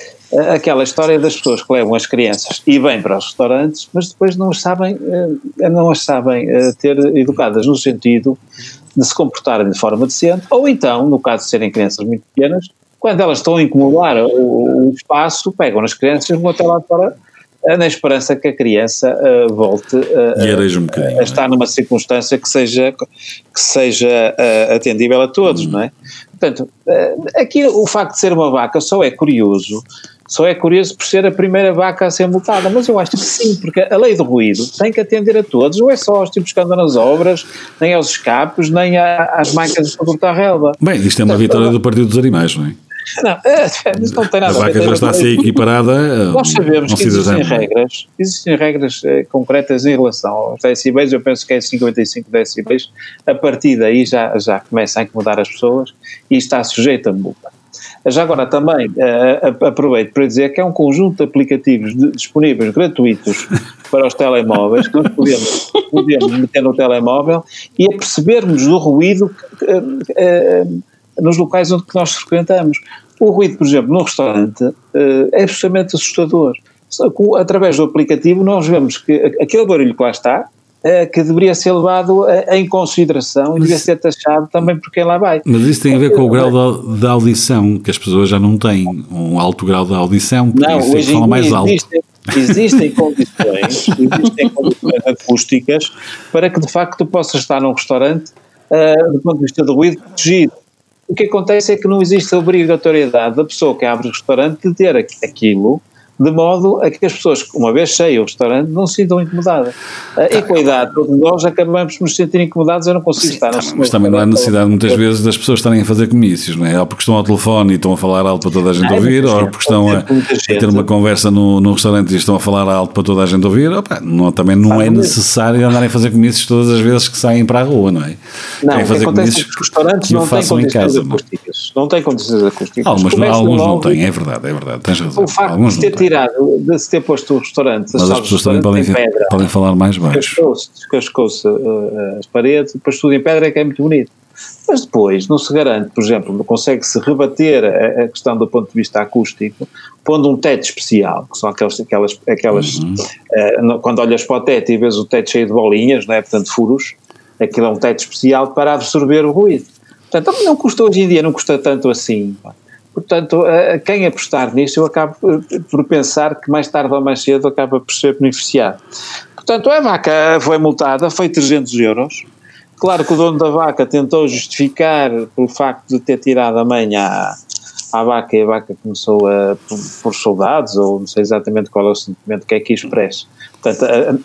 aquela história das pessoas que levam as crianças e vêm para os restaurantes, mas depois não as sabem, não as sabem ter educadas no sentido de se comportarem de forma decente, ou então, no caso de serem crianças muito pequenas, quando elas estão a incomodar o, o espaço, pegam nas crianças e vão até lá fora na esperança que a criança uh, volte uh, um a, a estar numa circunstância que seja, que seja uh, atendível a todos, não é? Portanto, uh, aqui o facto de ser uma vaca só é curioso, só é curioso por ser a primeira vaca a ser multada, mas eu acho que sim, porque a lei do ruído tem que atender a todos, não é só aos tipos que andam nas obras, nem aos escapes, nem a, às máquinas para cortar relva. Bem, isto é uma Portanto, vitória do Partido dos Animais, não é? Não, é, isso não tem nada a, a ver. A vaca já está a ser equiparada. Nós sabemos que existem regras, existem regras eh, concretas em relação aos decibéis, eu penso que é cinquenta e cinco decibéis, a partir daí já, já começa a incomodar as pessoas e está sujeito a multa. Já agora também uh, aproveito para dizer que é um conjunto de aplicativos de, disponíveis gratuitos para os telemóveis que nós podemos, podemos meter no telemóvel e a percebermos do ruído que, uh, uh, nos locais onde nós frequentamos. O ruído, por exemplo, no restaurante uh, é absolutamente assustador. Através do aplicativo nós vemos que aquele barulho que lá está, uh, que deveria ser levado uh, em consideração e deveria ser taxado também por quem lá vai. Mas isso tem a ver com o grau da, da audição, que as pessoas já não têm um alto grau de audição, porque não, isso é que fala mais alto. Existem, existem condições, existem condições acústicas para que de facto tu possas estar num restaurante uh, do ponto de vista do ruído protegido. O que acontece é que não existe a obrigatoriedade da pessoa que abre o restaurante de ter aquilo, de modo a que as pessoas, uma vez cheio o restaurante, não se sintam incomodadas. Tá, e com a idade, todos nós acabamos por nos sentir incomodados, eu não consigo sim, estar... Tá, mas também não há necessidade muitas vezes das pessoas estarem a fazer comícios, não é? Ou porque estão ao telefone e estão a falar alto para toda a gente ah, ouvir, ou porque estão a, a ter uma conversa no, no restaurante e estão a falar alto para toda a gente ouvir. Opa, não, também não ah, é necessário andarem a fazer comícios todas as vezes que saem para a rua, não é? Não, o que acontece é que os restaurantes não têm condições acústicas. Não têm condições acústicas. Alguns, alguns não têm, é verdade, é verdade, tens razão. O facto de ter tirado, de se ter posto o restaurante, mas as pessoas também podem, pedra, podem falar mais baixo. Descascou-se uh, as paredes, depois tudo em pedra, é que é muito bonito. Mas depois não se garante, por exemplo, consegue-se rebater a, a questão do ponto de vista acústico, pondo um teto especial, que são aquelas, aquelas, aquelas uhum. uh, quando olhas para o teto e vês o teto cheio de bolinhas, não é? Portanto, furos, aquilo é um teto especial para absorver o ruído. Portanto, não custa hoje em dia, não custa tanto assim. Portanto, a quem apostar nisto, eu acabo por pensar que mais tarde ou mais cedo acaba por ser beneficiado. Portanto, a vaca foi multada, foi trezentos euros. Claro que o dono da vaca tentou justificar pelo facto de ter tirado a mãe à, à vaca e a vaca começou a, por, por soldados, ou não sei exatamente qual é o sentimento que é que expressa. Portanto, a,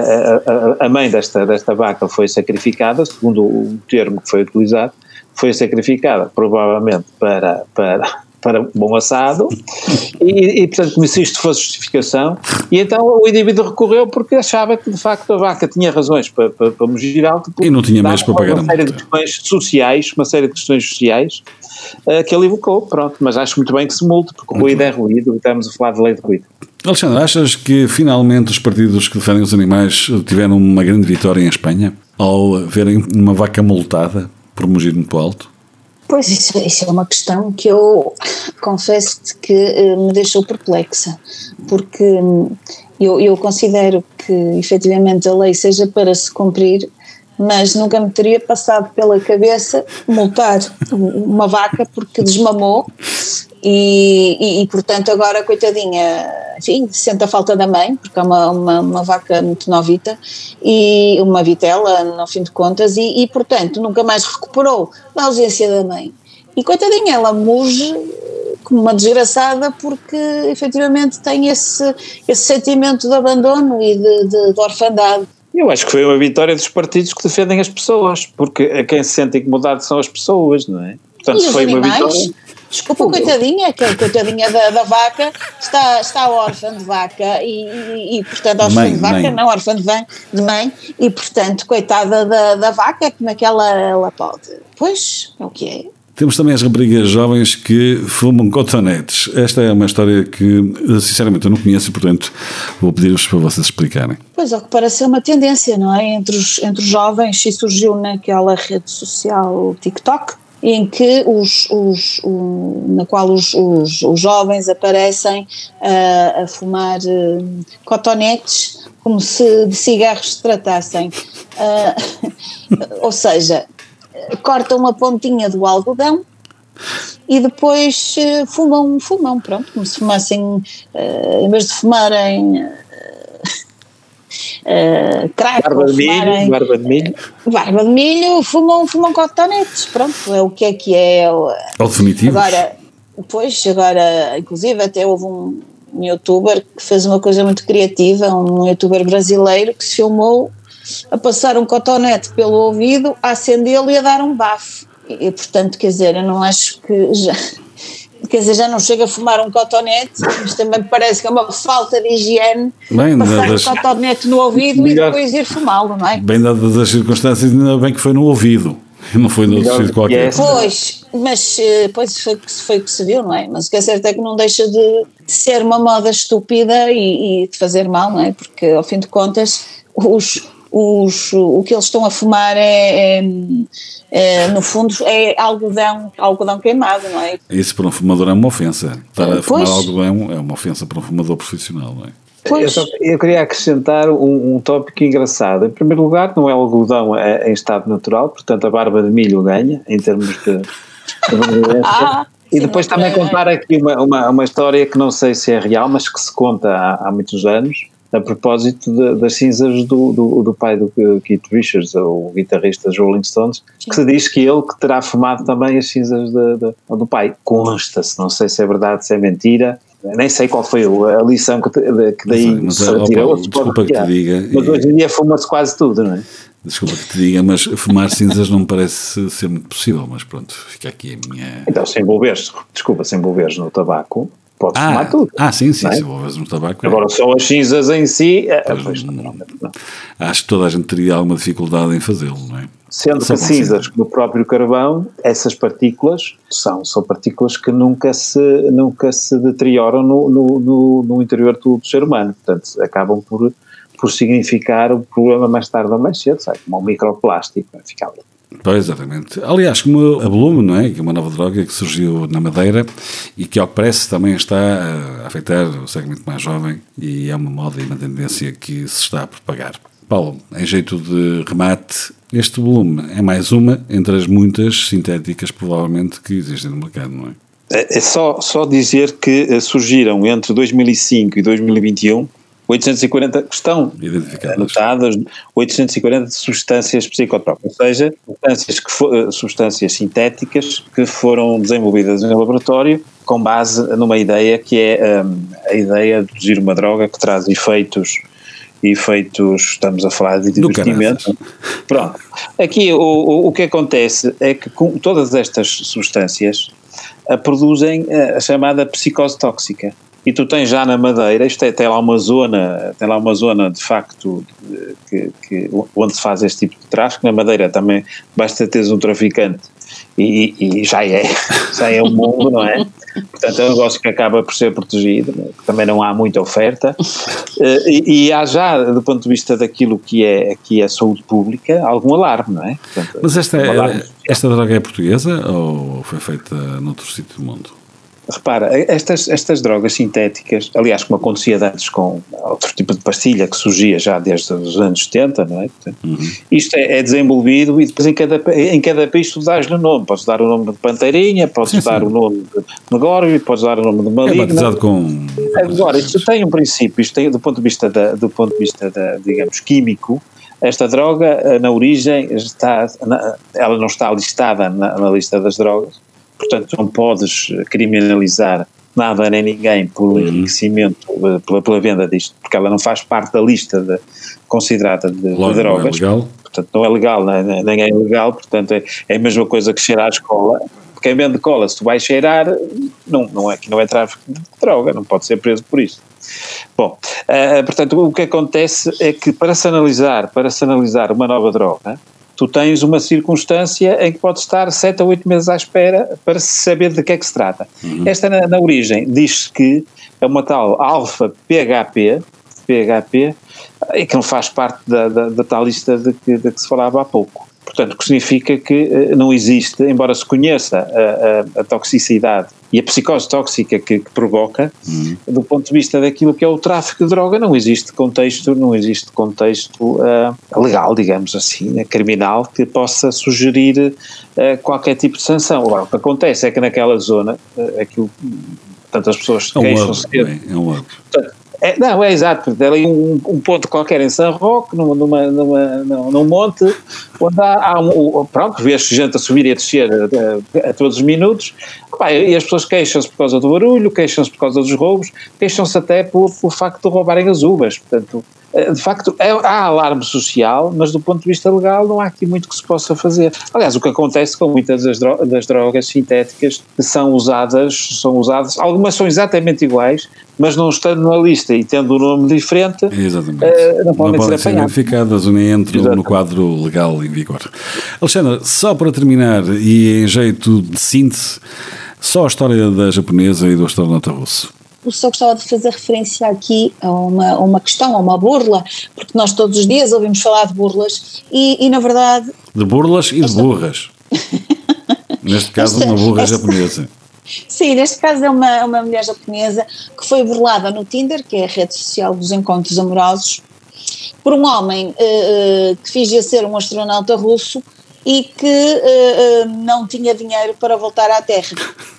a, a, a mãe desta, desta vaca foi sacrificada, segundo o termo que foi utilizado, foi sacrificada provavelmente para, para, para bom assado e, e portanto como se isto fosse justificação e então o indivíduo recorreu porque achava que de facto a vaca tinha razões para, para, para mugir alto e não tinha mais para pagar uma série de questões sociais, uma série de questões sociais uh, que ele evocou, pronto, mas acho muito bem que se multe porque o ruído é ruído e estamos a falar de lei de ruído. Alexandre, achas que finalmente os partidos que defendem os animais tiveram uma grande vitória em Espanha ao verem uma vaca multada por mugir muito alto? Pois, isso, isso é uma questão que eu confesso-te que uh, me deixou perplexa, porque um, eu, eu considero que efetivamente a lei seja para se cumprir, mas nunca me teria passado pela cabeça multar uma vaca porque desmamou e, e, e portanto agora coitadinha, enfim, sente a falta da mãe, porque é uma, uma, uma vaca muito novita e uma vitela no fim de contas e, e portanto nunca mais recuperou da ausência da mãe e coitadinha, ela muge como uma desgraçada porque efetivamente tem esse, esse sentimento de abandono e de, de, de orfandade. Eu acho que foi uma vitória dos partidos que defendem as pessoas, porque a quem se sente incomodado são as pessoas, não é? Portanto, e os foi animais? Uma vitória. Desculpa, coitadinha, que a coitadinha da, da vaca está, está órfã de vaca e, e, e portanto, órfã mãe, de vaca, mãe. não órfã de, mãe, de mãe, e portanto, coitada da, da vaca, como é que ela, ela pode? Pois, é o que é. Temos também as raparigas jovens que fumam cotonetes. Esta é uma história que, sinceramente, eu não conheço e, portanto, vou pedir-vos para vocês explicarem. Pois, ao que parece é uma tendência, não é? Entre os, entre os jovens, e surgiu naquela rede social TikTok, em que os, os, o, na qual os, os, os jovens aparecem uh, a fumar uh, cotonetes como se de cigarros se tratassem. Uh, ou seja, cortam a pontinha do algodão e depois uh, fumam, fumam, pronto, como se fumassem, uh, em vez de fumarem uh, uh, crack, barba de milho, fumarem, barba de milho, barba de milho, fumam, fumam cotonetes, pronto, é o que é que é. Ao definitivo. Agora, depois, agora, inclusive até houve um, um youtuber que fez uma coisa muito criativa, um youtuber brasileiro que se filmou a passar um cotonete pelo ouvido, a acendê-lo e a dar um bafo. E, e, portanto, quer dizer, eu não acho que já, quer dizer, já não chega a fumar um cotonete, mas também parece que é uma falta de higiene. Bem, passar das... um cotonete no ouvido e depois ir fumá-lo, não é? Bem dadas as circunstâncias, ainda bem que foi no ouvido, não foi no outro sítio qualquer. Pois, mas pois foi o que, foi que se viu, não é? Mas o que é certo é que não deixa de, de ser uma moda estúpida e, e de fazer mal, não é? Porque, ao fim de contas, os... Os, o que eles estão a fumar é, é, é, no fundo, é algodão, algodão queimado, não é? Isso para um fumador é uma ofensa. Estar a pois. fumar algodão é uma ofensa para um fumador profissional, não é? Eu, só, eu queria acrescentar um, um tópico engraçado. Em primeiro lugar, não é algodão é, em estado natural, portanto a barba de milho ganha, em termos de... de ah, e depois sim, também é, contar aqui uma, uma, uma história que não sei se é real, mas que se conta há, há muitos anos, a propósito de, das cinzas do, do, do pai do Keith Richards, o guitarrista dos Rolling Stones, que se diz que ele que terá fumado também as cinzas de, de, do pai. Consta-se, não sei se é verdade, se é mentira, nem sei qual foi a lição que, que daí mas, se mas, retirou. Opa, desculpa que te diga. Mas hoje em dia fuma-se quase tudo, não é? Desculpa que te diga, mas fumar cinzas não me parece ser muito possível, mas pronto, fica aqui a minha... Então, se envolveres, desculpa, se envolveres no tabaco... Podes ah, fumar tudo. Ah, sim, sim, é? se envolves no tabaco. Agora, é. Só as cinzas em si. É, pois, não, não, não. Acho que toda a gente teria alguma dificuldade em fazê-lo, não é? Sendo que cinzas, como o próprio carvão, essas partículas são, são partículas que nunca se, nunca se deterioram no, no, no, no interior do, do ser humano. Portanto, acabam por, por significar o problema mais tarde ou mais cedo, sabe? Como um microplástico. Fica ali. Pois, exatamente. Aliás, como a Blume, não é? Que é uma nova droga que surgiu na Madeira e que, ao que parece, também está a afetar o segmento mais jovem e é uma moda e uma tendência que se está a propagar. Paulo, em jeito de remate, este Blume é mais uma entre as muitas sintéticas, provavelmente, que existem no mercado, não é? É só, só dizer que surgiram entre dois mil e cinco e dois mil e vinte e um oitocentos e quarenta, estão anotadas oitocentos e quarenta substâncias psicotrópicas, ou seja, substâncias, que for, substâncias sintéticas que foram desenvolvidas no laboratório com base numa ideia que é um, a ideia de produzir uma droga que traz efeitos, efeitos, estamos a falar de divertimento. Pronto. Aqui o, o, o que acontece é que com todas estas substâncias a, produzem a, a chamada psicose tóxica. E tu tens já na Madeira, isto é, tem lá uma zona, tem lá uma zona de facto que, que, onde se faz este tipo de tráfico. Na Madeira também basta teres um traficante e, e já é, já é um mundo, não é? Portanto é um negócio que acaba por ser protegido, também não há muita oferta e, e há já, do ponto de vista daquilo que é, que é saúde pública, algum alarme, não é? Portanto, mas esta, é, esta droga é portuguesa ou foi feita noutro sítio do mundo? Repara, estas, estas drogas sintéticas, aliás, como acontecia antes com outro tipo de pastilha que surgia já desde os anos setenta, não é? Portanto, uhum. Isto é, é desenvolvido e depois em cada, em cada país tu dás-lhe o nome. Podes dar o nome de Panteirinha, podes sim, dar sim. o nome de Negório, podes dar o nome de Maligna. É batizado com... Agora, isto tem um princípio, isto tem, do ponto de vista, da, do ponto de vista da, digamos, químico, esta droga, na origem, está, ela não está listada na, na lista das drogas, portanto não podes criminalizar nada nem ninguém por enriquecimento, pela, pela venda disto, porque ela não faz parte da lista de, considerada de, de drogas. Não é legal. Portanto, não é legal, nem, nem é ilegal, portanto é, é a mesma coisa que cheirar a escola. Quem vende cola, se tu vais cheirar, não, não é que não é tráfico de droga, não pode ser preso por isso. Bom, uh, portanto, o que acontece é que para se analisar, para se analisar uma nova droga, tu tens uma circunstância em que pode estar sete a oito meses à espera para se saber de que é que se trata. Uhum. Esta, na, na origem, diz-se que é uma tal alfa-P H P, P H P, e que não faz parte da, da, da tal lista de que, de que se falava há pouco. Portanto, o que significa que uh, não existe, embora se conheça a, a, a toxicidade e a psicose tóxica que, que provoca, uhum. do ponto de vista daquilo que é o tráfico de droga, não existe contexto, não existe contexto uh, legal, digamos assim, né, criminal, que possa sugerir uh, qualquer tipo de sanção. Agora, o que acontece é que naquela zona, uh, aquilo, tantas pessoas queixam-se... É um hub, é um hub. É, não, é exato, é ali um, um ponto qualquer em São Roque, numa, numa, numa, num, num monte, onde há, há um, pronto, vê-se gente a subir e a descer a, a, a todos os minutos, pá, e as pessoas queixam-se por causa do barulho, queixam-se por causa dos roubos, queixam-se até por, por facto de roubarem as uvas, portanto, de facto, é, há alarme social, mas do ponto de vista legal não há aqui muito que se possa fazer. Aliás, o que acontece com muitas das, dro- das drogas sintéticas que são usadas, são usadas, algumas são exatamente iguais, mas não estando na lista e tendo um nome diferente, uh, não podem, não podem ser identificadas ou nem entram no quadro legal em vigor. Alexandre, só para terminar e em jeito de síntese, só a história da japonesa e do astronauta russo. Eu só gostava de fazer referência aqui a uma, a uma questão, a uma burla, porque nós todos os dias ouvimos falar de burlas e, e na verdade... De burlas e esta... de burras. Neste caso, esta, uma burra esta... japonesa. Sim, neste caso é uma, uma mulher japonesa que foi burlada no Tinder, que é a rede social dos encontros amorosos, por um homem uh, que fingia ser um astronauta russo e que uh, uh, não tinha dinheiro para voltar à Terra.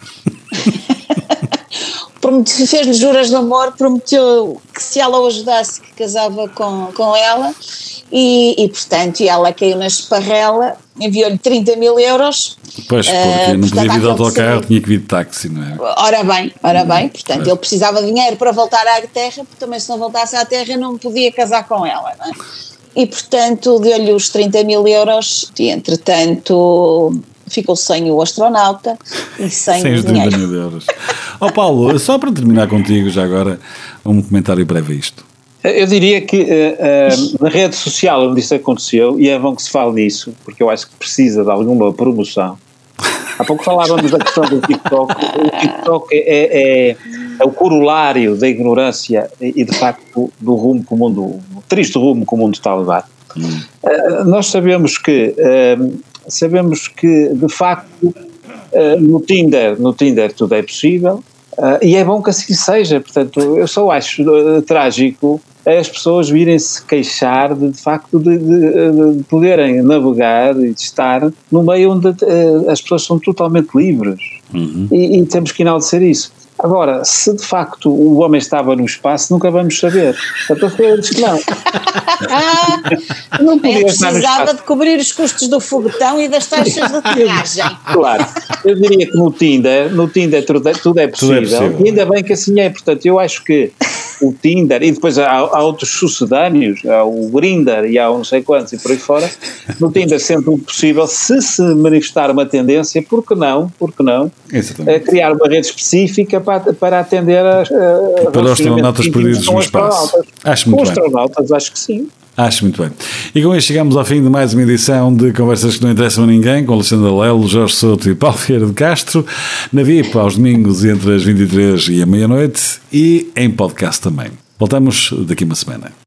Fez-lhe juras de amor, prometeu que se ela o ajudasse que casava com, com ela e, e portanto ela caiu na esparrela, enviou-lhe trinta mil euros. Pois, porque uh, não podia vir de autocarro, tinha que vir de táxi, não é? Ora bem, ora bem, portanto é. Ele precisava de dinheiro para voltar à Terra, porque também se não voltasse à Terra não podia casar com ela, não é? E portanto deu-lhe os trinta mil euros e entretanto... ficou sem o astronauta e sem, sem o dinheiro. trinta mil euros. Ó oh, Paulo, só para terminar contigo já agora, um comentário breve a isto. Eu diria que uh, uh, na rede social onde isso aconteceu, e é bom que se fale nisso, porque eu acho que precisa de alguma promoção. Há pouco falávamos da questão do TikTok. O TikTok é, é, é o corolário da ignorância e de facto do rumo que o mundo, o triste rumo que o mundo está a levar. Hum. Uh, nós sabemos que... Uh, Sabemos que, de facto, no Tinder, no Tinder tudo é possível e é bom que assim seja. Portanto, eu só acho trágico as pessoas virem-se queixar de, de facto, de, de, de poderem navegar e de estar no meio onde as pessoas são totalmente livres. Uhum. E, e temos que enaltecer isso. Agora, se de facto o homem estava no espaço, nunca vamos saber. Então eu disse que não. Não podia estar no espaço. Precisava de cobrir os custos do foguetão e das taxas de aterragem. Claro. Eu diria que no Tinder, no Tinder tudo é, tudo é possível. Tudo é possível. E ainda bem que assim é. Portanto, eu acho que o Tinder, e depois há, há outros sucedâneos, há o Grindr e há não sei quantos e por aí fora, no Tinder sendo possível, se se manifestar uma tendência, por que não, por que não, a criar uma rede específica para, para atender a, a para os astronautas perdidos no espaço. Acho muito bem. astronautas, acho que sim. Acho muito bem. E com isto chegamos ao fim de mais uma edição de Conversas que não interessam a ninguém, com Alexandre Lelo, Jorge Souto e Paulo Vieira de Castro, na V I P aos domingos entre as vinte e três e a meia-noite e em podcast também. Voltamos daqui a uma semana.